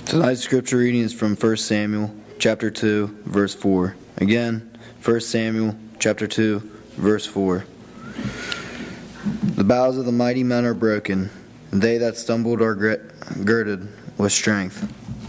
Tonight's scripture reading is from 1 Samuel chapter 2, verse 4. Again, 1 Samuel chapter 2, verse 4. The bows of the mighty men are broken, and they that stumbled are girded with strength.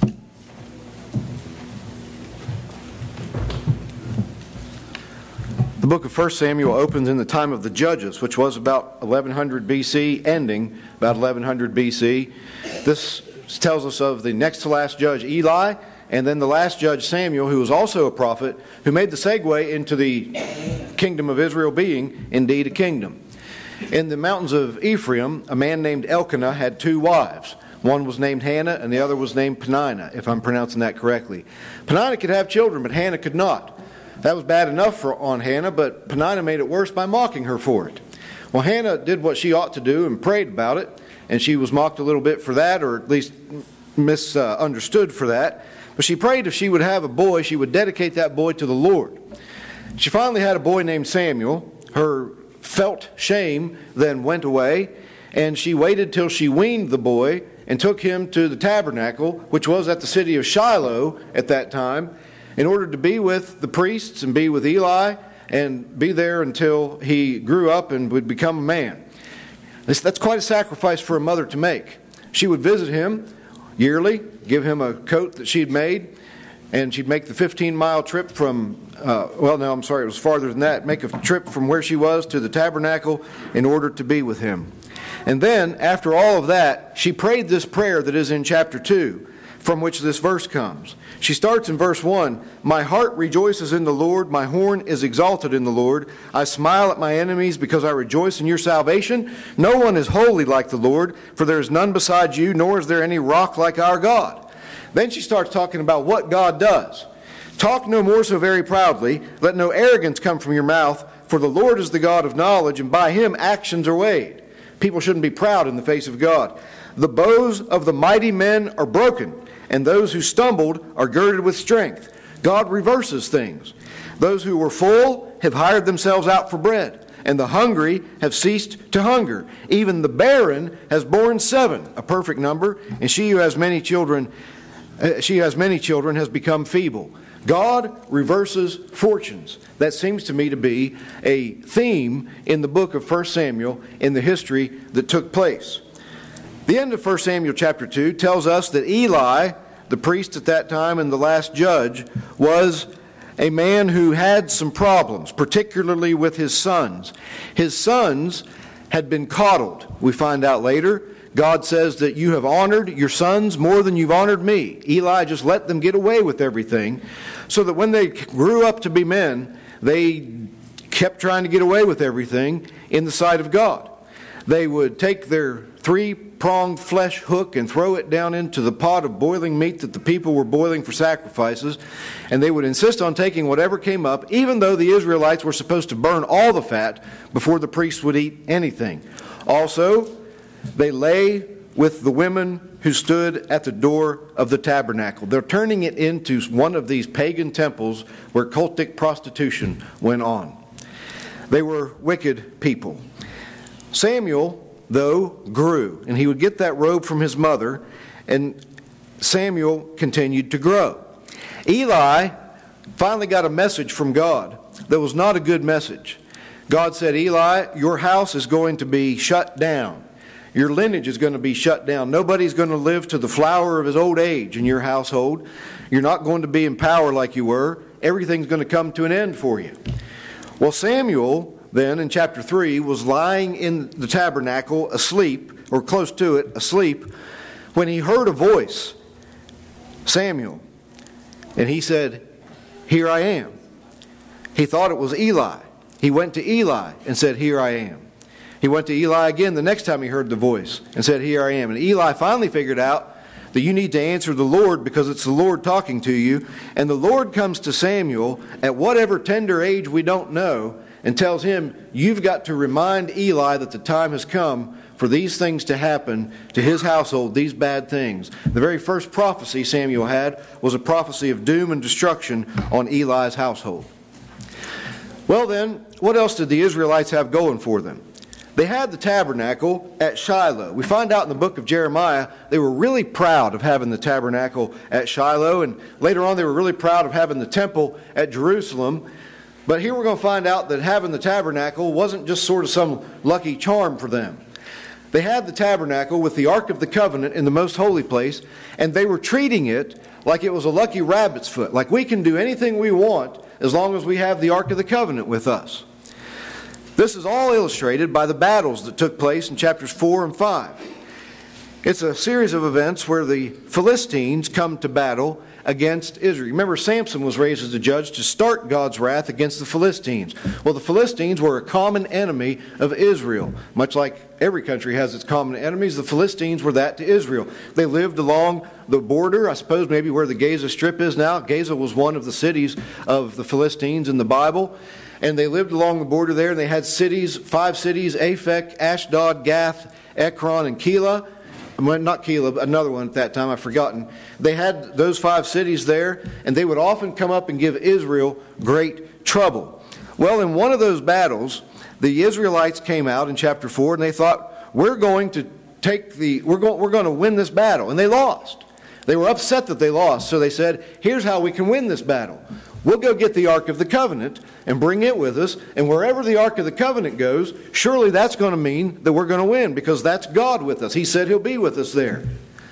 The book of 1 Samuel opens in the time of the Judges, which was about 1100 BC, ending about 1100 BC. This tells us of the next to last judge, Eli, and then the last judge, Samuel, who was also a prophet, who made the segue into the kingdom of Israel being indeed a kingdom. In the mountains of Ephraim, a man named Elkanah had two wives. One was named Hannah, and the other was named Peninnah, if I'm pronouncing that correctly. Peninnah could have children, but Hannah could not. That was bad enough on Hannah, but Peninnah made it worse by mocking her for it. Well, Hannah did what she ought to do and prayed about it, and she was mocked a little bit for that, or at least misunderstood for that. But she prayed if she would have a boy, she would dedicate that boy to the Lord. She finally had a boy named Samuel. Her felt shame then went away, and she waited till she weaned the boy and took him to the tabernacle, which was at the city of Shiloh at that time, in order to be with the priests and be with Eli and be there until he grew up and would become a man. That's quite a sacrifice for a mother to make. She would visit him yearly, give him a coat that she'd made, and she'd make the 15-mile trip from, it was farther than that, make a trip from where she was to the tabernacle in order to be with him. And then, after all of that, she prayed this prayer that is in chapter 2, from which this verse comes. She starts in verse 1, "My heart rejoices in the Lord, my horn is exalted in the Lord. I smile at my enemies because I rejoice in your salvation. No one is holy like the Lord, for there is none beside you, nor is there any rock like our God." Then she starts talking about what God does. "Talk no more so very proudly, let no arrogance come from your mouth, for the Lord is the God of knowledge, and by him actions are weighed." People shouldn't be proud in the face of God. "The bows of the mighty men are broken, and those who stumbled are girded with strength." God reverses things. "Those who were full have hired themselves out for bread, and the hungry have ceased to hunger. Even the barren has borne 7, a perfect number, and she who has many children has become feeble." God reverses fortunes. That seems to me to be a theme in the book of 1 Samuel in the history that took place. The end of 1 Samuel chapter 2 tells us that Eli, the priest at that time and the last judge, was a man who had some problems, particularly with his sons. His sons had been coddled, we find out later. God says that you have honored your sons more than you've honored me. Eli just let them get away with everything, so that when they grew up to be men, they kept trying to get away with everything in the sight of God. They would take their 3-pronged flesh hook and throw it down into the pot of boiling meat that the people were boiling for sacrifices, and they would insist on taking whatever came up, even though the Israelites were supposed to burn all the fat before the priests would eat anything. Also, they lay with the women who stood at the door of the tabernacle. They're turning it into one of these pagan temples where cultic prostitution went on. They were wicked people. Samuel, though, grew, and he would get that robe from his mother, and Samuel continued to grow. Eli finally got a message from God that was not a good message. God said, "Eli, your house is going to be shut down. Your lineage is going to be shut down. Nobody's going to live to the flower of his old age in your household. You're not going to be in power like you were. Everything's going to come to an end for you." Well, Samuel then, in chapter 3, was lying in the tabernacle asleep, or close to it, asleep, when he heard a voice, "Samuel." And he said, "Here I am." He thought it was Eli. He went to Eli and said, "Here I am." He went to Eli again the next time he heard the voice and said, "Here I am." And Eli finally figured out that you need to answer the Lord because it's the Lord talking to you. And the Lord comes to Samuel at whatever tender age we don't know and tells him, "You've got to remind Eli that the time has come for these things to happen to his household, these bad things." The very first prophecy Samuel had was a prophecy of doom and destruction on Eli's household. Well then, what else did the Israelites have going for them? They had the tabernacle at Shiloh. We find out in the book of Jeremiah they were really proud of having the tabernacle at Shiloh, and later on they were really proud of having the temple at Jerusalem. But here we're going to find out that having the tabernacle wasn't just sort of some lucky charm for them. They had the tabernacle with the Ark of the Covenant in the most holy place, and they were treating it like it was a lucky rabbit's foot, like we can do anything we want as long as we have the Ark of the Covenant with us. This is all illustrated by the battles that took place in chapters 4 and 5. It's a series of events where the Philistines come to battle against Israel. Remember, Samson was raised as a judge to start God's wrath against the Philistines. Well, the Philistines were a common enemy of Israel. Much like every country has its common enemies, the Philistines were that to Israel. They lived along the border, I suppose maybe where the Gaza Strip is now. Gaza was one of the cities of the Philistines in the Bible. And they lived along the border there, and they had cities, 5 cities, Aphek, Ashdod, Gath, Ekron, and Keilah. Well, not Keilah, another one at that time, I've forgotten. They had those 5 cities there, and they would often come up and give Israel great trouble. Well, in one of those battles, the Israelites came out in chapter 4, and they thought, we're going to win this battle. And they lost. They were upset that they lost, so they said, here's how we can win this battle. We'll go get the Ark of the Covenant and bring it with us, and wherever the Ark of the Covenant goes, surely that's going to mean that we're going to win, because that's God with us. He said He'll be with us there.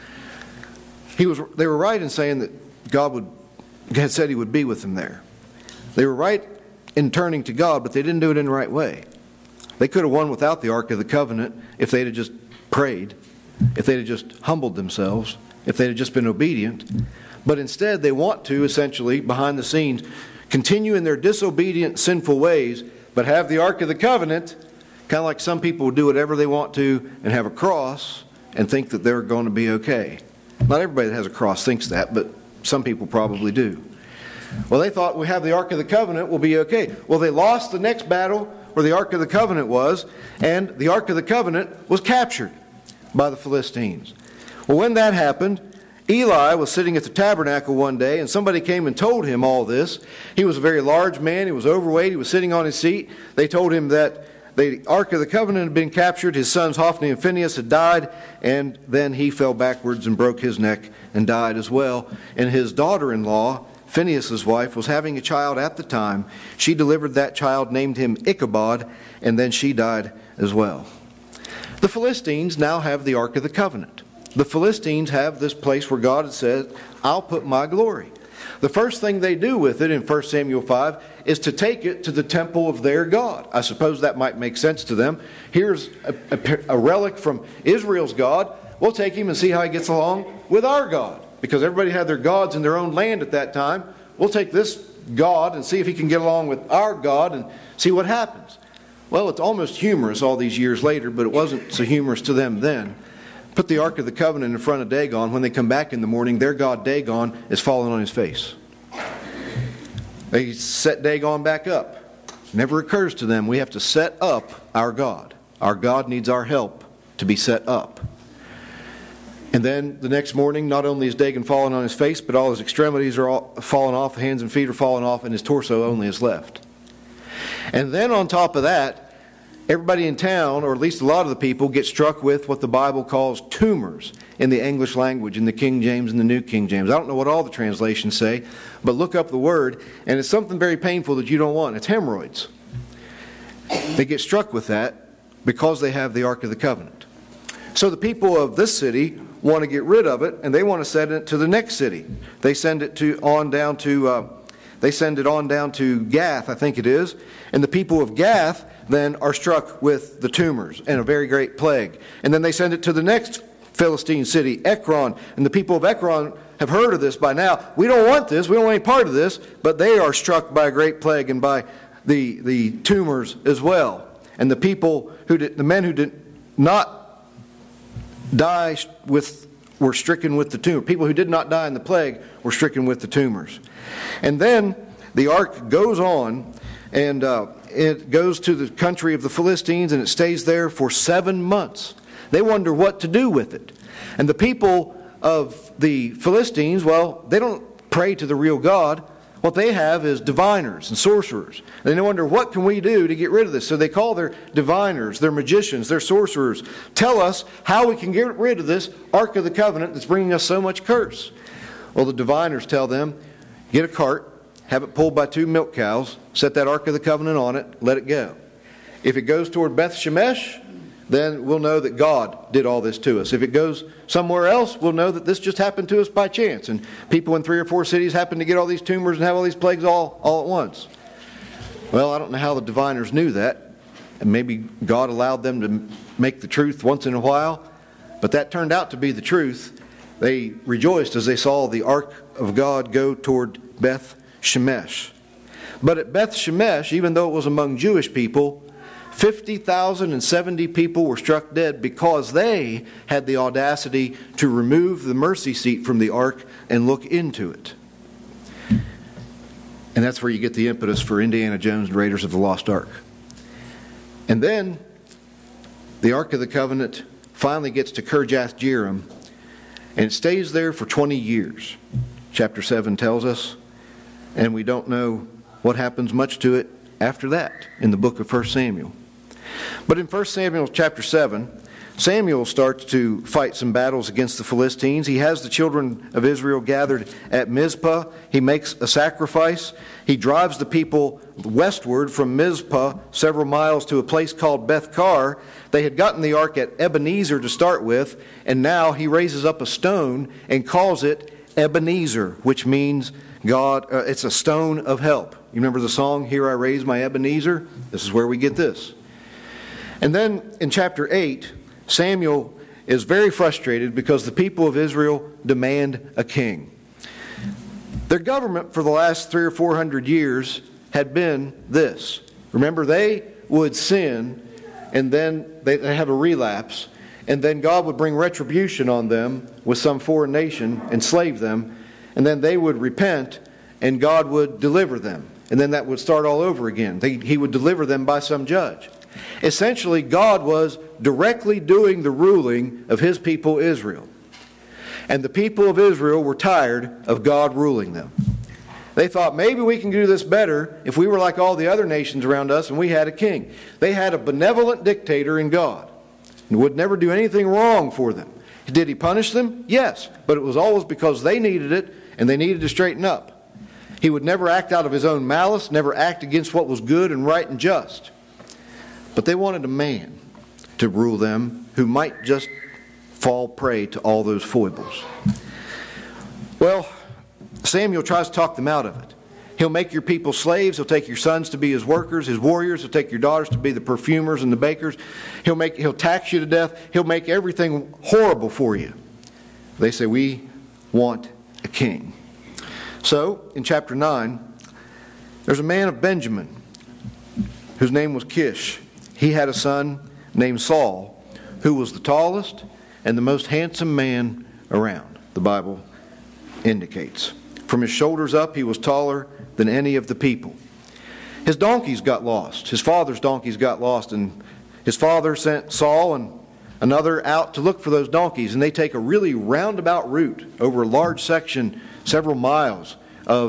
They were right in saying that God had said He would be with them there. They were right in turning to God, but they didn't do it in the right way. They could have won without the Ark of the Covenant if they'd have just prayed, if they'd have just humbled themselves, if they'd have just been obedient. But instead, they want to, essentially, behind the scenes, continue in their disobedient, sinful ways, but have the Ark of the Covenant, kind of like some people do whatever they want to and have a cross and think that they're going to be okay. Not everybody that has a cross thinks that, but some people probably do. Well, they thought we have the Ark of the Covenant, we'll be okay. Well, they lost the next battle where the Ark of the Covenant was, and the Ark of the Covenant was captured by the Philistines. Well, when that happened, Eli was sitting at the tabernacle one day, and somebody came and told him all this. He was a very large man. He was overweight. He was sitting on his seat. They told him that the Ark of the Covenant had been captured. His sons Hophni and Phinehas had died, and then he fell backwards and broke his neck and died as well. And his daughter-in-law, Phinehas' wife, was having a child at the time. She delivered that child, named him Ichabod, and then she died as well. The Philistines now have the Ark of the Covenant. The Philistines have this place where God had said, I'll put my glory. The first thing they do with it in 1 Samuel 5 is to take it to the temple of their God. I suppose that might make sense to them. Here's a relic from Israel's God. We'll take him and see how he gets along with our God. Because everybody had their gods in their own land at that time. We'll take this God and see if he can get along with our God and see what happens. Well, it's almost humorous all these years later, but it wasn't so humorous to them then. Put the Ark of the Covenant in front of Dagon. When they come back in the morning, their god Dagon is falling on his face. They set Dagon back up. Never occurs to them we have to set up our God. Our God needs our help to be set up. And then the next morning, not only is Dagon falling on his face, but all his extremities are all falling off, hands and feet are falling off, and his torso only is left. And then on top of that, everybody in town, or at least a lot of the people, get struck with what the Bible calls tumors in the English language, in the King James and the New King James. I don't know what all the translations say, but look up the word, and it's something very painful that you don't want. It's hemorrhoids. They get struck with that because they have the Ark of the Covenant. So the people of this city want to get rid of it, and they want to send it to the next city. They send it on down to Gath, I think it is, and the people of Gath then are struck with the tumors and a very great plague. And then they send it to the next Philistine city, Ekron, and the people of Ekron have heard of this by now. We don't want this, we don't want any part of this, but they are struck by a great plague and by the tumors as well. And the men who did not die were stricken with the tumor. People who did not die in the plague were stricken with the tumors. And then the ark goes on, and it goes to the country of the Philistines, and it stays there for 7 months. They wonder what to do with it. And the people of the Philistines, well, they don't pray to the real God. what they have is diviners and sorcerers. And they wonder, what can we do to get rid of this? So they call their diviners, their magicians, their sorcerers, tell us how we can get rid of this Ark of the Covenant that's bringing us so much curse. Well, the diviners tell them, get a cart, have it pulled by 2 milk cows, set that Ark of the Covenant on it, let it go. If it goes toward Beth Shemesh, then we'll know that God did all this to us. If it goes somewhere else, we'll know that this just happened to us by chance. And people in 3 or 4 cities happen to get all these tumors and have all these plagues all at once. Well, I don't know how the diviners knew that. And maybe God allowed them to make the truth once in a while. But that turned out to be the truth. They rejoiced as they saw the Ark of God go toward Beth Shemesh. But at Beth Shemesh, even though it was among Jewish people, 50,070 people were struck dead because they had the audacity to remove the mercy seat from the ark and look into it. And that's where you get the impetus for Indiana Jones and Raiders of the Lost Ark. And then the Ark of the Covenant finally gets to Kirjath Jearim, and it stays there for 20 years. Chapter 7 tells us, and we don't know what happens much to it after that in the book of 1 Samuel. But in 1 Samuel chapter 7, Samuel starts to fight some battles against the Philistines. He has the children of Israel gathered at Mizpah. He makes a sacrifice. He drives the people westward from Mizpah several miles to a place called Beth-kar. They had gotten the ark at Ebenezer to start with, and now he raises up a stone and calls it Ebenezer, which means God. It's a stone of help. You remember the song, Here I Raise My Ebenezer? This is where we get this. And then in chapter 8, Samuel is very frustrated because the people of Israel demand a king. Their government for the last 300 or 400 years had been this. Remember, they would sin, and then they have a relapse, and then God would bring retribution on them with some foreign nation, enslave them, and then they would repent, and God would deliver them. And then that would start all over again. He would deliver them by some judge. Essentially, God was directly doing the ruling of His people Israel. And the people of Israel were tired of God ruling them. They thought, maybe we can do this better if we were like all the other nations around us and we had a king. They had a benevolent dictator in God and would never do anything wrong for them. Did He punish them? Yes, but it was always because they needed it and they needed to straighten up. He would never act out of His own malice, never act against what was good and right and just. But they wanted a man to rule them who might just fall prey to all those foibles. Well, Samuel tries to talk them out of it. He'll make your people slaves. He'll take your sons to be his workers, his warriors. He'll take your daughters to be the perfumers and the bakers. He'll tax you to death. He'll make everything horrible for you. They say, we want a king. So, in chapter 9, there's a man of Benjamin whose name was Kish. He had a son named Saul, who was the tallest and the most handsome man around, the Bible indicates. From his shoulders up, he was taller than any of the people. His donkeys got lost. His father's donkeys got lost, and his father sent Saul and another out to look for those donkeys, and they take a really roundabout route over a large section, several miles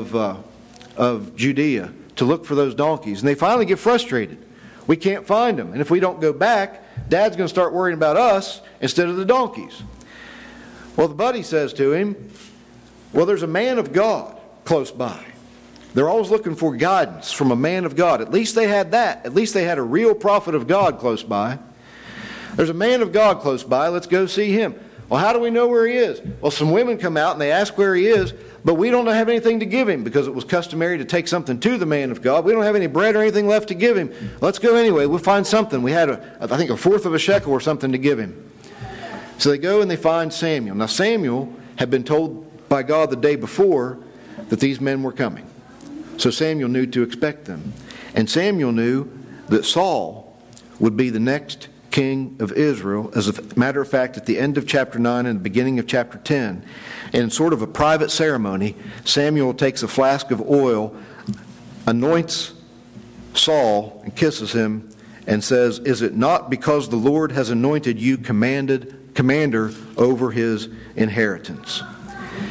of Judea to look for those donkeys. And they finally get frustrated. We can't find them. And if we don't go back, Dad's going to start worrying about us instead of the donkeys. Well, the buddy says to him, well, there's a man of God close by. They're always looking for guidance from a man of God. At least they had that. At least they had a real prophet of God close by. There's a man of God close by. Let's go see him. Well, how do we know where he is? Well, some women come out and they ask where he is, but we don't have anything to give him because it was customary to take something to the man of God. We don't have any bread or anything left to give him. Let's go anyway. We'll find something. We had, I think, a fourth of a shekel or something to give him. So they go and they find Samuel. Now, Samuel had been told by God the day before that these men were coming. So Samuel knew to expect them. And Samuel knew that Saul would be the next king of Israel. As a matter of fact, at the end of chapter 9 and the beginning of chapter 10, in sort of a private ceremony, Samuel takes a flask of oil, anoints Saul, and kisses him, and says, "Is it not because the Lord has anointed you commander over his inheritance?"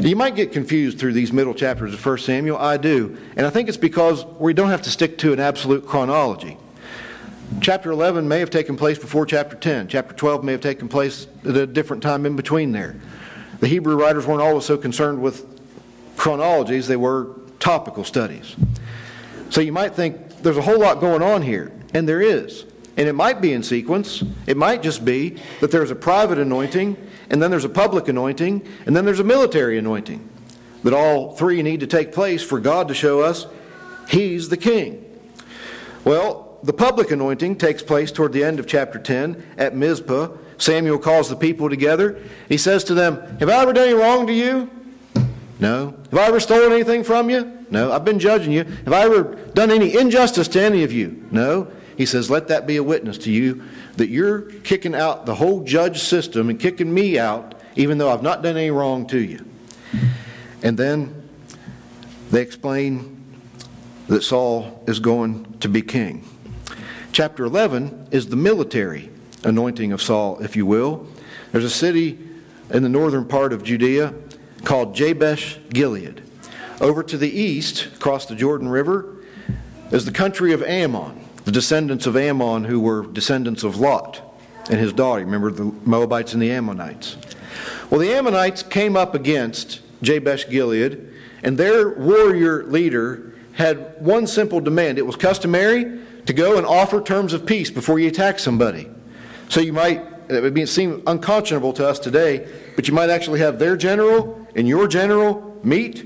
You might get confused through these middle chapters of 1 Samuel. I do. And I think it's because we don't have to stick to an absolute chronology. Chapter 11 may have taken place before chapter 10. Chapter 12 may have taken place at a different time in between there. The Hebrew writers weren't always so concerned with chronologies, they were topical studies. So you might think there's a whole lot going on here, and there is. And it might be in sequence. It might just be that there's a private anointing, and then there's a public anointing, and then there's a military anointing. That all three need to take place for God to show us He's the king. Well, the public anointing takes place toward the end of chapter 10 at Mizpah. Samuel calls the people together. He says to them, "Have I ever done any wrong to you? No. Have I ever stolen anything from you? No. I've been judging you. Have I ever done any injustice to any of you? No." He says, "Let that be a witness to you that you're kicking out the whole judge system and kicking me out, even though I've not done any wrong to you." And then they explain that Saul is going to be king. Chapter 11 is the military anointing of Saul, if you will. There's a city in the northern part of Judea called Jabesh Gilead. Over to the east, across the Jordan River, is the country of Ammon, the descendants of Ammon who were descendants of Lot and his daughter. Remember the Moabites and the Ammonites. Well, the Ammonites came up against Jabesh Gilead, and their warrior leader had one simple demand. It was customary to go and offer terms of peace before you attack somebody. So it would seem unconscionable to us today, but you might actually have their general and your general meet,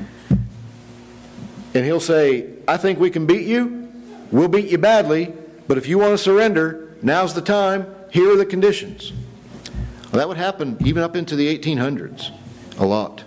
and he'll say, "I think we can beat you. We'll beat you badly, but if you want to surrender, now's the time. Here are the conditions." Well, that would happen even up into the 1800s, a lot.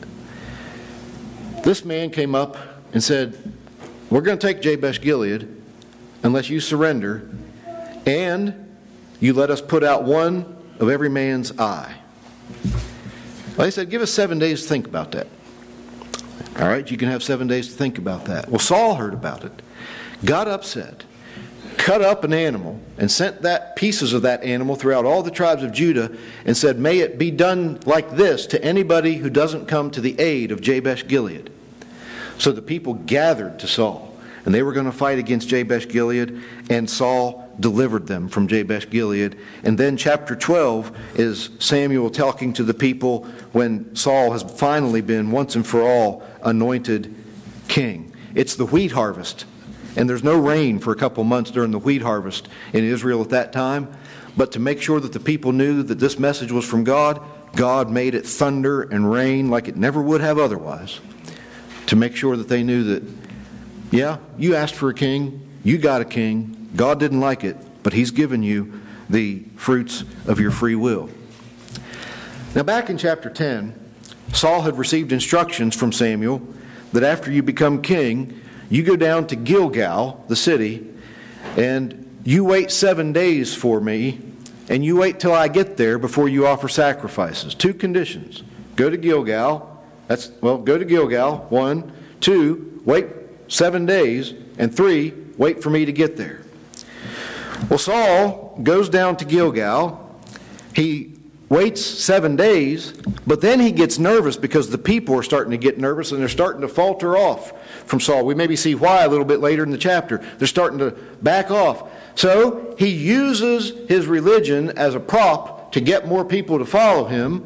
This man came up and said, "We're going to take Jabesh Gilead unless you surrender, and you let us put out one of every man's eye." Well, they said, "Give us 7 days to think about that." All right, you can have 7 days to think about that. Well, Saul heard about it, got upset, cut up an animal, and sent pieces of that animal throughout all the tribes of Judah and said, "May it be done like this to anybody who doesn't come to the aid of Jabesh Gilead." So the people gathered to Saul, and they were going to fight against Jabesh Gilead, and Saul delivered them from Jabesh Gilead. And then chapter 12 is Samuel talking to the people when Saul has finally been, once and for all, anointed king. It's the wheat harvest, and there's no rain for a couple months during the wheat harvest in Israel at that time. But to make sure that the people knew that this message was from God, God made it thunder and rain like it never would have otherwise, to make sure that they knew that, yeah, you asked for a king, you got a king, God didn't like it, but He's given you the fruits of your free will. Now back in chapter 10, Saul had received instructions from Samuel that after you become king, you go down to Gilgal, the city, and you wait 7 days for me, and you wait till I get there before you offer sacrifices. 2 conditions. Go to Gilgal. Go to Gilgal. 1. 2, wait 7 days. And 3, wait for me to get there. Well, Saul goes down to Gilgal. He waits 7 days, but then he gets nervous because the people are starting to get nervous and they're starting to falter off from Saul. We maybe see why a little bit later in the chapter. They're starting to back off. So he uses his religion as a prop to get more people to follow him.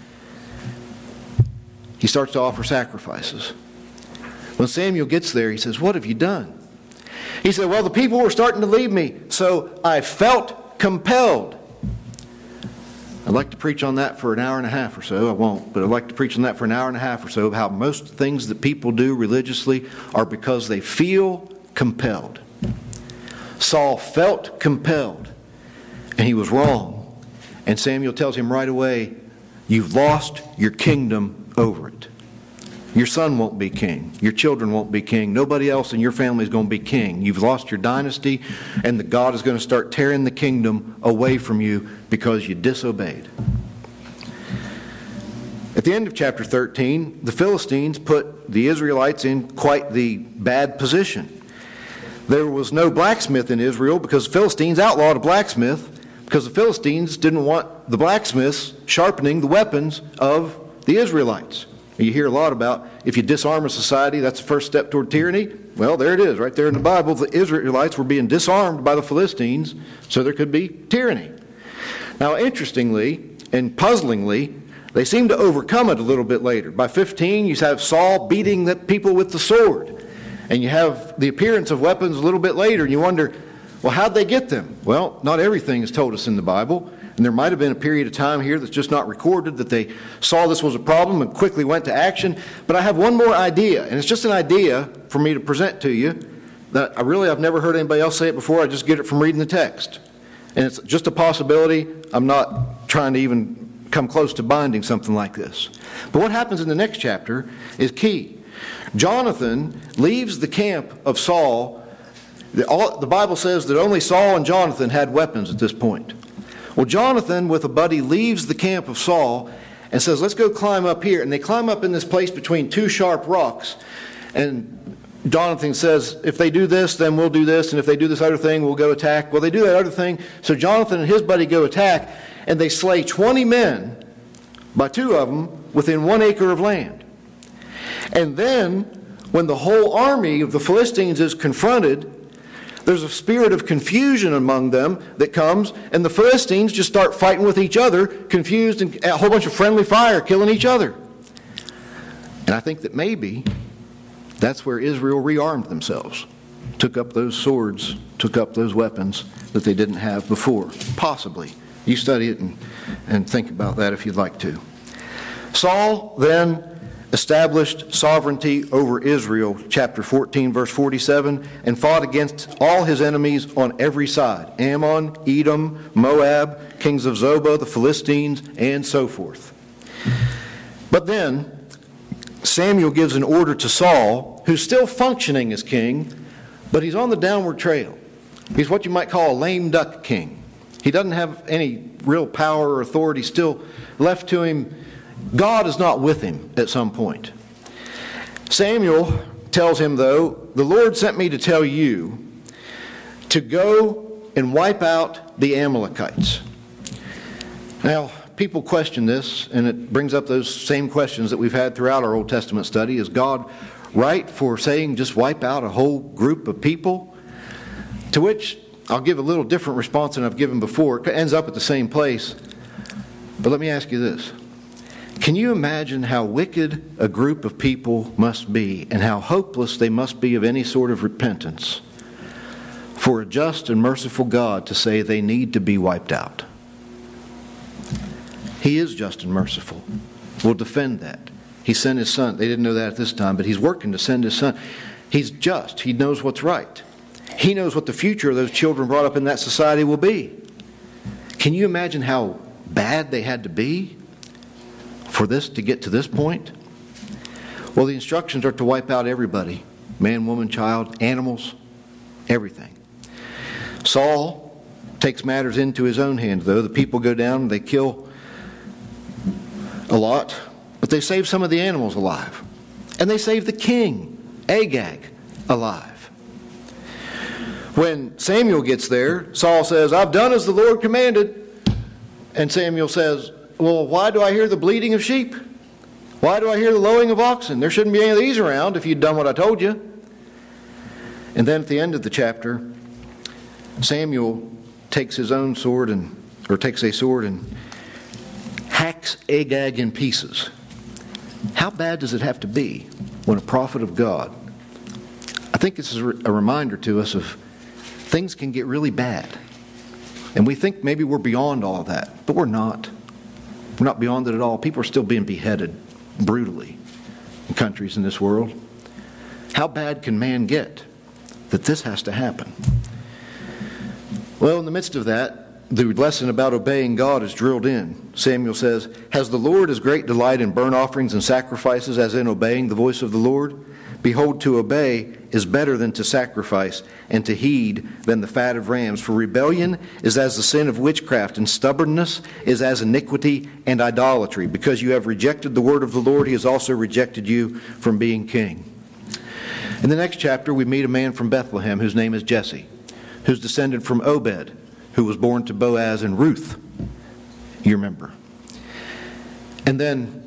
He starts to offer sacrifices. When Samuel gets there, he says, "What have you done?" He said, "Well, the people were starting to leave me, so I felt compelled." I'd like to preach on that for an hour and a half or so. I won't, but I'd like to preach on that for an hour and a half or so, of how most things that people do religiously are because they feel compelled. Saul felt compelled, and he was wrong. And Samuel tells him right away, "You've lost your kingdom over it. Your son won't be king. Your children won't be king. Nobody else in your family is going to be king. You've lost your dynasty, and that God is going to start tearing the kingdom away from you because you disobeyed." At the end of chapter 13, the Philistines put the Israelites in quite the bad position. There was no blacksmith in Israel because the Philistines outlawed a blacksmith, because the Philistines didn't want the blacksmiths sharpening the weapons of the Israelites. You hear a lot about if you disarm a society, that's the first step toward tyranny. Well, there it is, right there in the Bible. The Israelites were being disarmed by the Philistines, so there could be tyranny. Now, interestingly and puzzlingly, they seem to overcome it a little bit later. By 15, you have Saul beating the people with the sword. And you have the appearance of weapons a little bit later, and you wonder, well, how'd they get them? Well, not everything is told us in the Bible. And there might have been a period of time here that's just not recorded that they saw this was a problem and quickly went to action. But I have one more idea, and it's just an idea for me to present to you that I've never heard anybody else say it before. I just get it from reading the text. And it's just a possibility. I'm not trying to even come close to binding something like this. But what happens in the next chapter is key. Jonathan leaves the camp of Saul. The Bible says that only Saul and Jonathan had weapons at this point. Well, Jonathan, with a buddy, leaves the camp of Saul and says, let's go climb up here. And they climb up in this place between two sharp rocks. And Jonathan says, if they do this, then we'll do this. And if they do this other thing, we'll go attack. Well, they do that other thing. So Jonathan and his buddy go attack, and they slay 20 men, by 2 of them, within 1 acre of land. And then, when the whole army of the Philistines is confronted, there's a spirit of confusion among them that comes, and the Philistines just start fighting with each other, confused, and a whole bunch of friendly fire killing each other. And I think that maybe that's where Israel rearmed themselves, took up those swords, took up those weapons that they didn't have before. Possibly. You study it and think about that if you'd like to. Saul then established sovereignty over Israel, chapter 14, verse 47, and fought against all his enemies on every side, Ammon, Edom, Moab, kings of Zobah, the Philistines, and so forth. But then Samuel gives an order to Saul, who's still functioning as king, but he's on the downward trail. He's what you might call a lame duck king. He doesn't have any real power or authority still left to him. God is not with him at some point. Samuel tells him, though, the Lord sent me to tell you to go and wipe out the Amalekites. Now, people question this, and it brings up those same questions that we've had throughout our Old Testament study. Is God right for saying just wipe out a whole group of people? To which I'll give a little different response than I've given before. It ends up at the same place. But let me ask you this. Can you imagine how wicked a group of people must be and how hopeless they must be of any sort of repentance for a just and merciful God to say they need to be wiped out? He is just and merciful. We'll defend that. He sent his son. They didn't know that at this time, but he's working to send his son. He's just. He knows what's right. He knows what the future of those children brought up in that society will be. Can you imagine how bad they had to be for this to get to this point? Well, the instructions are to wipe out everybody. Man, woman, child, animals, everything. Saul takes matters into his own hands, though. The people go down, they kill a lot, but they save some of the animals alive. And they save the king, Agag, alive. When Samuel gets there, Saul says, I've done as the Lord commanded. And Samuel says, well, why do I hear the bleating of sheep? Why do I hear the lowing of oxen? There shouldn't be any of these around if you'd done what I told you. And then at the end of the chapter, Samuel takes his own sword takes a sword and hacks Agag in pieces. How bad does it have to be when a prophet of God? I think this is a reminder to us of things can get really bad. And we think maybe we're beyond all of that, but we're not. We're not beyond it at all. People are still being beheaded brutally in countries in this world. How bad can man get that this has to happen? Well, in the midst of that, the lesson about obeying God is drilled in. Samuel says, has the Lord as great delight in burnt offerings and sacrifices as in obeying the voice of the Lord? Behold, to obey is better than to sacrifice, and to heed than the fat of rams. For rebellion is as the sin of witchcraft, and stubbornness is as iniquity and idolatry. Because you have rejected the word of the Lord, he has also rejected you from being king. In the next chapter, we meet a man from Bethlehem whose name is Jesse, who's descended from Obed, who was born to Boaz and Ruth. You remember. And then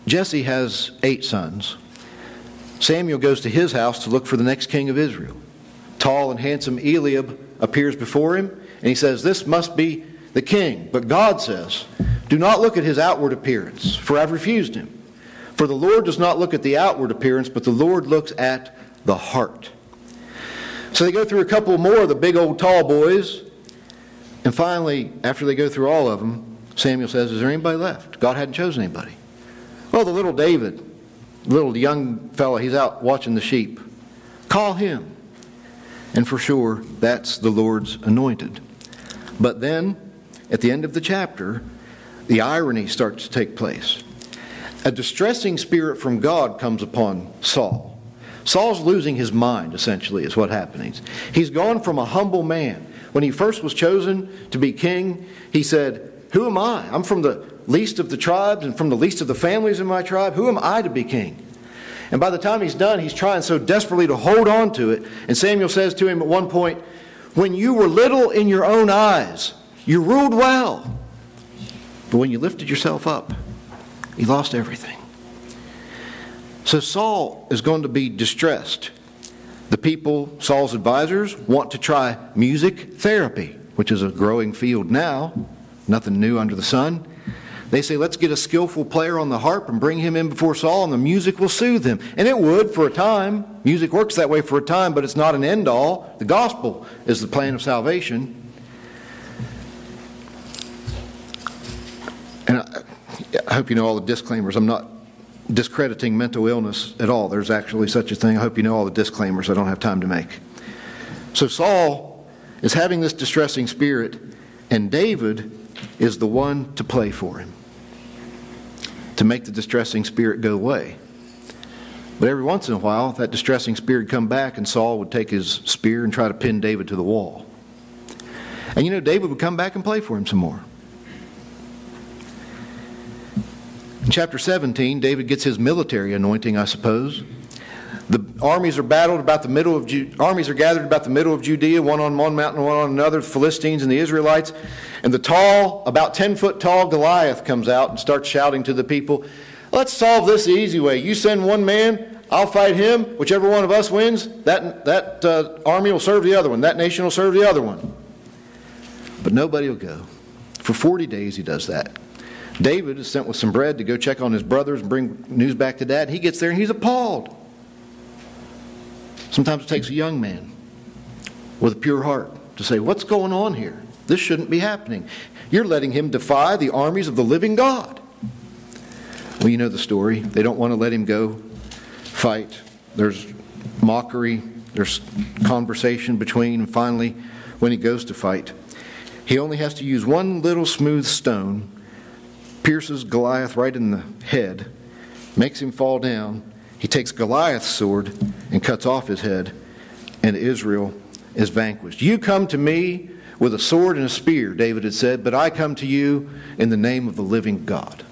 Jesse has 8 sons. Samuel goes to his house to look for the next king of Israel. Tall and handsome Eliab appears before him, and he says, "This must be the king." But God says, "Do not look at his outward appearance, for I've refused him. For the Lord does not look at the outward appearance, but the Lord looks at the heart." So they go through a couple more of the big old tall boys, and finally, after they go through all of them, Samuel says, "Is there anybody left?" God hadn't chosen anybody. "Well, the little David, little young fella, he's out watching the sheep. Call him." And for sure, that's the Lord's anointed. But then, at the end of the chapter, the irony starts to take place. A distressing spirit from God comes upon Saul. Saul's losing his mind, essentially, is what happens. He's gone from a humble man. When he first was chosen to be king, he said, "Who am I? I'm from the least of the tribes and from the least of the families in my tribe. Who am I to be king?" And by the time he's done, he's trying so desperately to hold on to it. And Samuel says to him at one point, "When you were little in your own eyes, you ruled well. But when you lifted yourself up, you lost everything." So Saul is going to be distressed. The people, Saul's advisors, want to try music therapy, which is a growing field now. Nothing new under the sun. They say, "Let's get a skillful player on the harp and bring him in before Saul, and the music will soothe him." And it would for a time. Music works that way for a time, but it's not an end all. The gospel is the plan of salvation. And I hope you know all the disclaimers. I'm not discrediting mental illness at all. There's actually such a thing. I hope you know all the disclaimers. I don't have time to make. So Saul is having this distressing spirit, and David is the one to play for him, to make the distressing spirit go away. But every once in a while, that distressing spirit would come back, and Saul would take his spear and try to pin David to the wall. And you know, David would come back and play for him some more. In chapter 17, David gets his military anointing, I suppose. The armies are gathered about the middle of Judea, one on one mountain, one on another, the Philistines and the Israelites. And the tall, about 10-foot tall Goliath comes out and starts shouting to the people, "Let's solve this the easy way. You send one man, I'll fight him. Whichever one of us wins, that army will serve the other one. That nation will serve the other one." But nobody will go. For 40 days he does that. David is sent with some bread to go check on his brothers and bring news back to Dad. He gets there and he's appalled. Sometimes it takes a young man with a pure heart to say, "What's going on here? This shouldn't be happening. You're letting him defy the armies of the living God." Well, you know the story. They don't want to let him go fight. There's mockery. There's conversation between. And finally, when he goes to fight, he only has to use one little smooth stone, pierces Goliath right in the head, makes him fall down. He takes Goliath's sword and cuts off his head, and Israel is vanquished. "You come to me with a sword and a spear," David had said, "but I come to you in the name of the living God."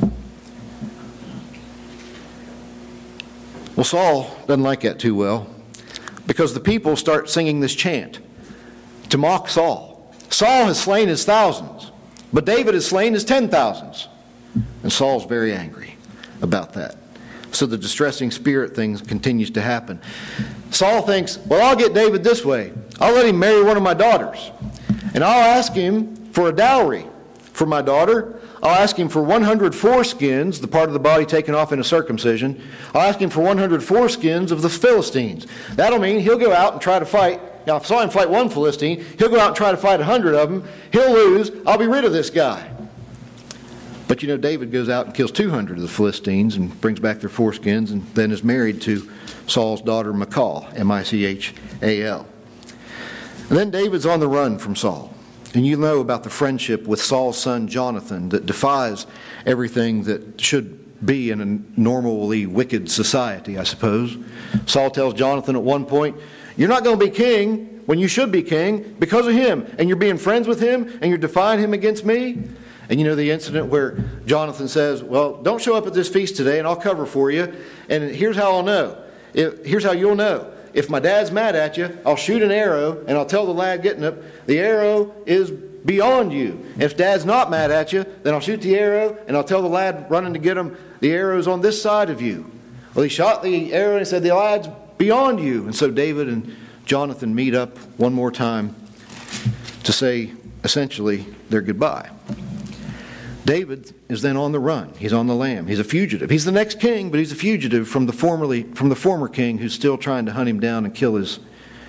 Well, Saul doesn't like that too well, because the people start singing this chant to mock Saul. Saul has slain his thousands, but David has slain his 10,000s. And Saul's very angry about that. So the distressing spirit thing continues to happen. Saul thinks, "Well, I'll get David this way. I'll let him marry one of my daughters. And I'll ask him for a dowry for my daughter. I'll ask him for 100 foreskins, the part of the body taken off in a circumcision. I'll ask him for 100 foreskins of the Philistines. That'll mean he'll go out and try to fight. Now, if I saw him fight one Philistine, he'll go out and try to fight 100 of them. He'll lose. I'll be rid of this guy." But you know, David goes out and kills 200 of the Philistines and brings back their foreskins, and then is married to Saul's daughter Michal, Michal. And then David's on the run from Saul. And you know about the friendship with Saul's son Jonathan that defies everything that should be in a normally wicked society, I suppose. Saul tells Jonathan at one point, "You're not going to be king when you should be king because of him. And you're being friends with him, and you're defying him against me." And you know the incident where Jonathan says, "Well, don't show up at this feast today and I'll cover for you. And here's how I'll know. Here's how you'll know. If my dad's mad at you, I'll shoot an arrow and I'll tell the lad getting up, the arrow is beyond you. If Dad's not mad at you, then I'll shoot the arrow, and I'll tell the lad running to get him, the arrow's on this side of you. Well, he shot the arrow and he said, the lad's beyond you. And so David and Jonathan meet up one more time to say, essentially, their goodbye. David is then on the run. He's on the lam. He's a fugitive. He's the next king, but he's a fugitive from the former king who's still trying to hunt him down and kill his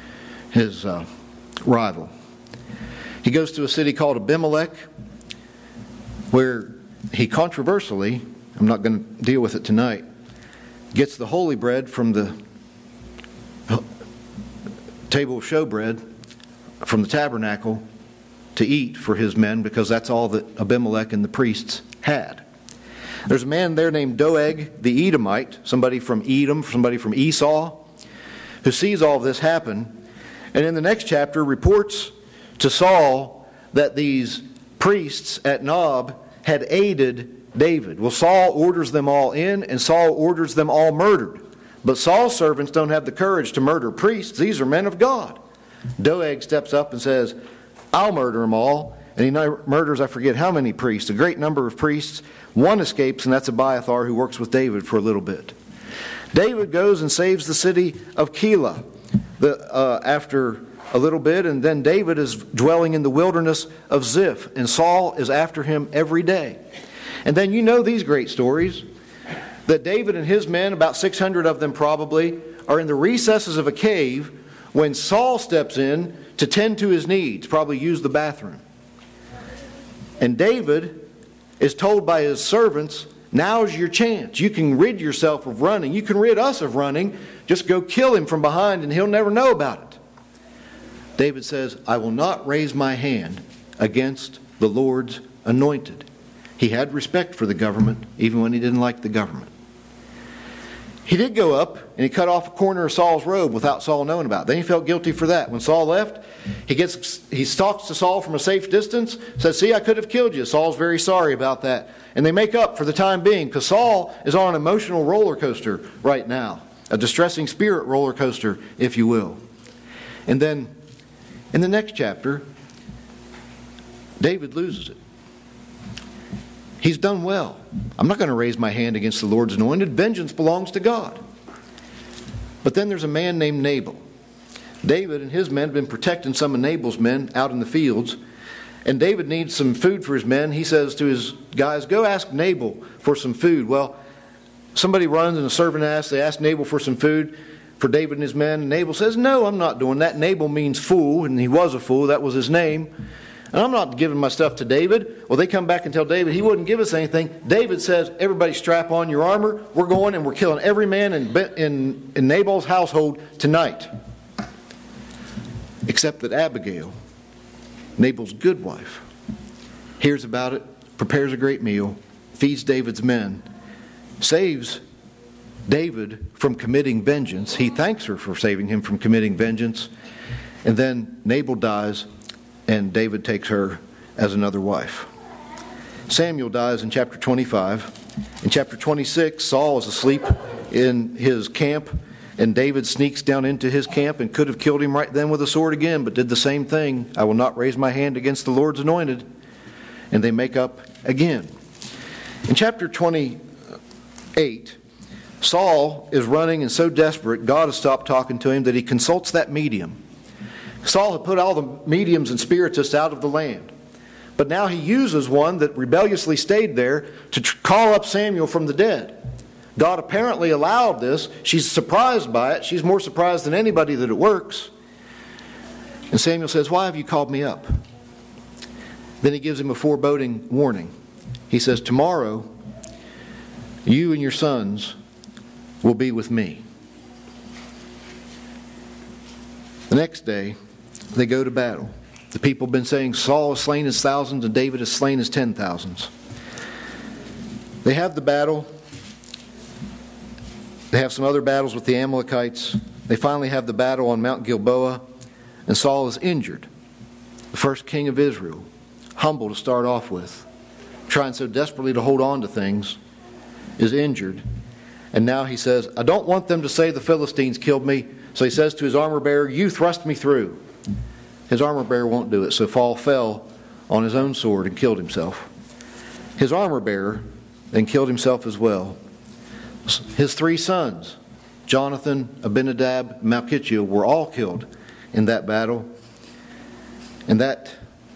rival. He goes to a city called Abimelech, where he controversially, I'm not going to deal with it tonight, gets the holy bread from the table of showbread from the tabernacle to eat for his men, because that's all that Abimelech and the priests had. There's a man there named Doeg the Edomite, somebody from Edom, somebody from Esau, who sees all of this happen, and in the next chapter reports to Saul that these priests at Nob had aided David. Well, Saul orders them all in, and Saul orders them all murdered. But Saul's servants don't have the courage to murder priests. These are men of God. Doeg steps up and says, I'll murder them all. And he murders, I forget how many priests, a great number of priests. One escapes, and that's Abiathar, who works with David for a little bit. David goes and saves the city of Keilah after a little bit, and then David is dwelling in the wilderness of Ziph, and Saul is after him every day. And then you know these great stories, that David and his men, about 600 of them probably, are in the recesses of a cave when Saul steps in to tend to his needs, probably use the bathroom. And David is told by his servants, now's your chance. You can rid yourself of running. You can rid us of running. Just go kill him from behind and he'll never know about it. David says, I will not raise my hand against the Lord's anointed. He had respect for the government, even when he didn't like the government. He did go up and he cut off a corner of Saul's robe without Saul knowing about it. Then he felt guilty for that. When Saul left, he talks to Saul from a safe distance, says, see, I could have killed you. Saul's very sorry about that. And they make up for the time being, because Saul is on an emotional roller coaster right now, a distressing spirit roller coaster, if you will. And then in the next chapter, David loses it. He's done well. I'm not going to raise my hand against the Lord's anointed. Vengeance belongs to God. But then there's a man named Nabal. David and his men have been protecting some of Nabal's men out in the fields. And David needs some food for his men. He says to his guys, go ask Nabal for some food. Well, somebody runs and a servant asks. They ask Nabal for some food for David and his men. And Nabal says, no, I'm not doing that. Nabal means fool, and he was a fool. That was his name. And I'm not giving my stuff to David. Well, they come back and tell David he wouldn't give us anything. David says, everybody strap on your armor. We're going and we're killing every man in Nabal's household tonight. Except that Abigail, Nabal's good wife, hears about it, prepares a great meal, feeds David's men, saves David from committing vengeance. He thanks her for saving him from committing vengeance. And then Nabal dies, and David takes her as another wife. Samuel dies in chapter 25. In chapter 26, Saul is asleep in his camp, and David sneaks down into his camp and could have killed him right then with a sword again, but did the same thing. I will not raise my hand against the Lord's anointed. And they make up again. In chapter 28, Saul is running and so desperate, God has stopped talking to him, that he consults that medium. Saul had put all the mediums and spiritists out of the land. But now he uses one that rebelliously stayed there to call up Samuel from the dead. God apparently allowed this. She's surprised by it. She's more surprised than anybody that it works. And Samuel says, why have you called me up? Then he gives him a foreboding warning. He says, tomorrow, you and your sons will be with me. The next day, they go to battle. The people have been saying Saul has slain his thousands and David has slain his 10,000s. They have the battle. They have some other battles with the Amalekites. They finally have the battle on Mount Gilboa, and Saul is injured. The first king of Israel, humble to start off with, trying so desperately to hold on to things, is injured. And now he says, I don't want them to say the Philistines killed me. So he says to his armor bearer, you thrust me through. His armor bearer won't do it. So Saul fell on his own sword and killed himself. His armor-bearer then killed himself as well. His 3 sons, Jonathan, Abinadab, and Malchijah, were all killed in that battle. And that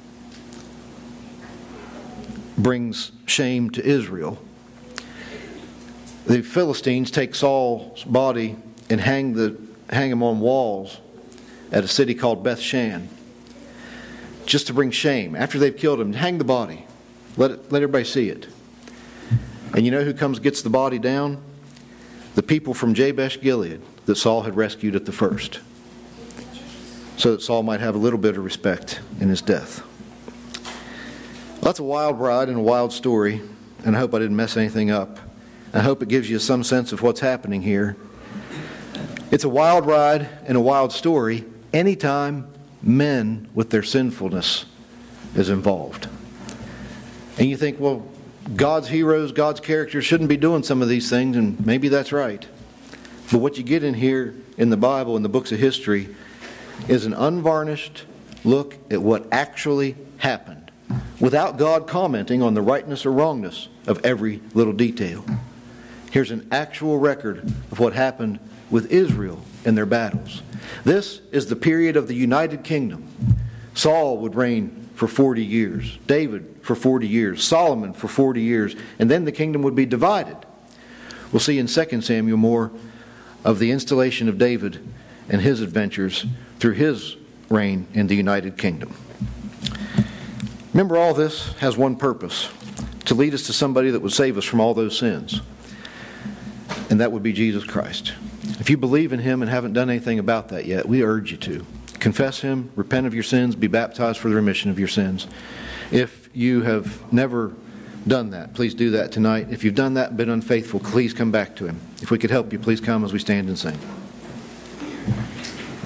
brings shame to Israel. The Philistines take Saul's body and hang him on walls at a city called Bethshan, just to bring shame. After they've killed him, hang the body. Let everybody see it. And you know who gets the body down? The people from Jabesh Gilead that Saul had rescued at the first, so that Saul might have a little bit of respect in his death. Well, that's a wild ride and a wild story, and I hope I didn't mess anything up. I hope it gives you some sense of what's happening here. It's a wild ride and a wild story anytime men with their sinfulness is involved. And you think, well, God's heroes, God's characters shouldn't be doing some of these things, and maybe that's right. But what you get in here in the Bible, in the books of history, is an unvarnished look at what actually happened, without God commenting on the rightness or wrongness of every little detail. Here's an actual record of what happened with Israel in their battles. This is the period of the United Kingdom. Saul would reign for 40 years, David for 40 years, Solomon for 40 years, and then the kingdom would be divided. We'll see in 2 Samuel more of the installation of David and his adventures through his reign in the United Kingdom. Remember, all this has one purpose: to lead us to somebody that would save us from all those sins. And that would be Jesus Christ. If you believe in Him and haven't done anything about that yet, we urge you to. Confess Him, repent of your sins, be baptized for the remission of your sins. If you have never done that, please do that tonight. If you've done that and been unfaithful, please come back to Him. If we could help you, please come as we stand and sing.